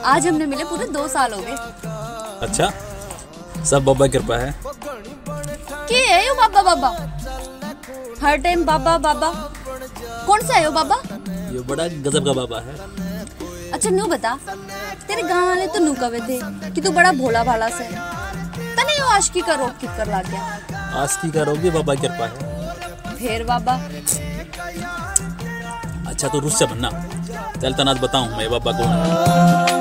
आज हमने मिले पूरे 2 साल हो गए। अच्छा, सब बाबा की कृपा है। के है यो बाबा बाबा? हर टाइम बाबा बाबा। कौन सा है यो बाबा? ये बड़ा गजब का बाबा है। अच्छा न्यू बता, तेरे गाँव वाले तो न्यू कहे थे कि तू बड़ा भोला भाला से है। तने यो आशिकी का रोग ठीक कर ला गया। आशिकी का रोग भी बाबा की कृपा है। फिर बाबा अच्छा तो रुस्से बनना, चल तनाज बताऊं मैं बाबा कौन है।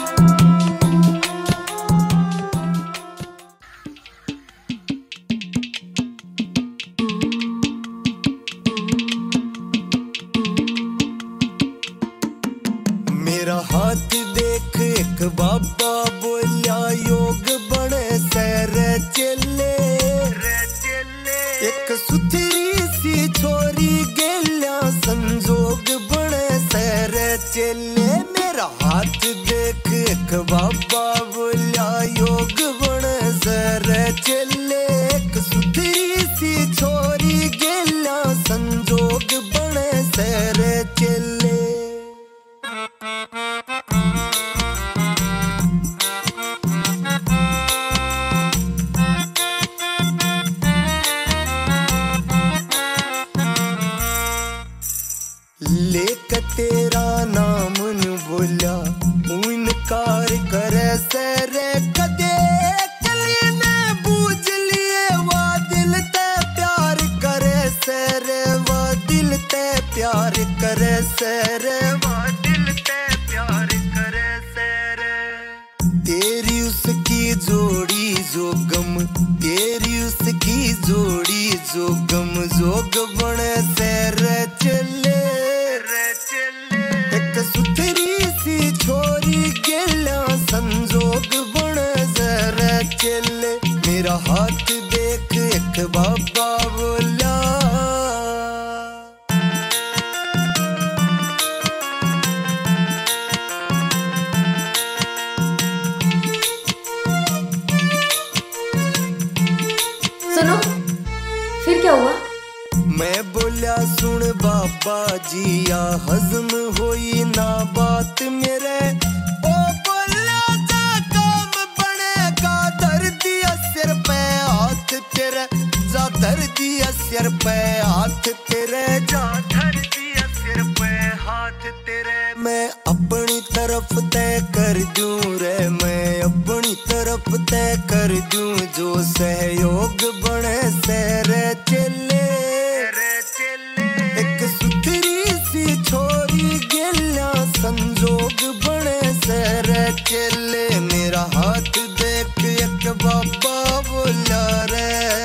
मेरा हाथ देख एक बाबा बोलिया योग बने सैर चले, एक सुथरी सी छोरी गेल्या संजोग बने सैर चले। मेरा हाथ देख एक बाबा बोलिया योग बने सैर चले, एक सुथरी सी छोरी गेल्या संजोग बने सैर चले। लेक तेरा नाम न बोलिया इनकार करे सरे कदे कली ने बूझ लिए वा दिल ते प्यार करे सरे, वा दिल ते प्यार करे सरे, वा दिल ते प्यार करे सरे। तेरी उसकी जोड़ी जो गम, तेरी उसकी जोड़ी जो गम जोग बने सर चले, एक सुथरी सी छोरी गेल्या संजोग बने सर चले। मेरा हाथ देख एक बाबा बोला। सुनो, फिर क्या हुआ? मैं बोलिया सुन बाबा जी या हजम होई ना बात मेरे, ओ बोलिया जा काम बनेगा धर दिया सिर पे हाथ तेरे, जा धर दिया सिर पे हाथ तेरे, जा धर दिया सिर पे हाथ तेरे। मैं अपनी तरफ तय कर दूं रे, मैं अपनी तरफ तय कर दूं, जो सहयोग बने सैर चले, एक सुथरी सी छोरी गेल्या संजोग बने सैर चले। मेरा हाथ देख एक बाबा बोला रे।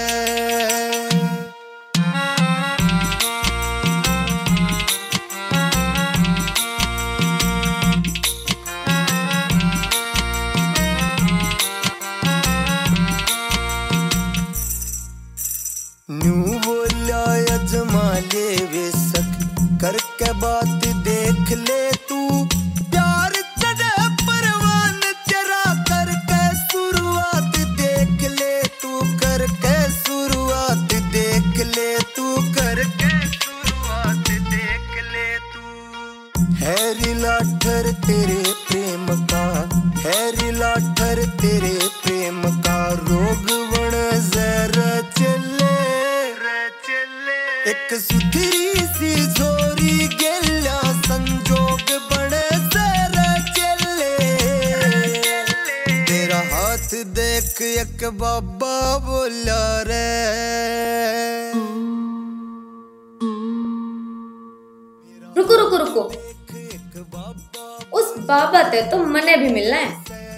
न्यू बोलिया अजमा ले वे सक करके बात देख ले तू, प्यार चढ़े परवान तेरा करके शुरुआत देख ले तू, करके शुरुआत देख ले तू, करके शुरुआत देख ले तू। हैरी लाठर तेरे प्रेम का, हैरी लाठर तेरे प्रेम का रोग बन जरा चले, एक सुथरी सी छोरी गेल्या संजोग बने सर चले। तेरा हाथ देख एक बाबा बोला रे। रुको रुको रुको, उस बाबा ते तो मने भी मिलना है।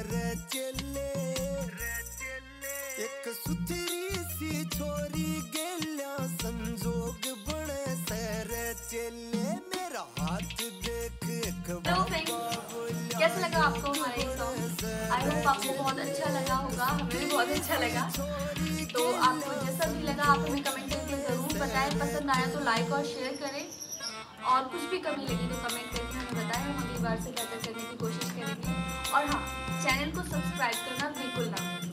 एक सुथरी सी छोरी गेल्या संजोग बने सैर चले। मेरा हाथ देख एक बाबा बोला। कैसा लगा आपको हमारा ये सॉन्ग? आई होप आपको बहुत अच्छा लगा होगा, हमें भी बहुत अच्छा लगा। तो आपको जैसा भी लगा आप हमें कमेंट करके ज़रूर बताएं। पसंद आया तो लाइक और शेयर करें, और कुछ भी कमी लगी तो कमेंट करके हमें बताएं, हम अगली बार से बेहतर करने की कोशिश करेंगे। और हाँ, चैनल को सब्सक्राइब करना बिल्कुल ना भूलें।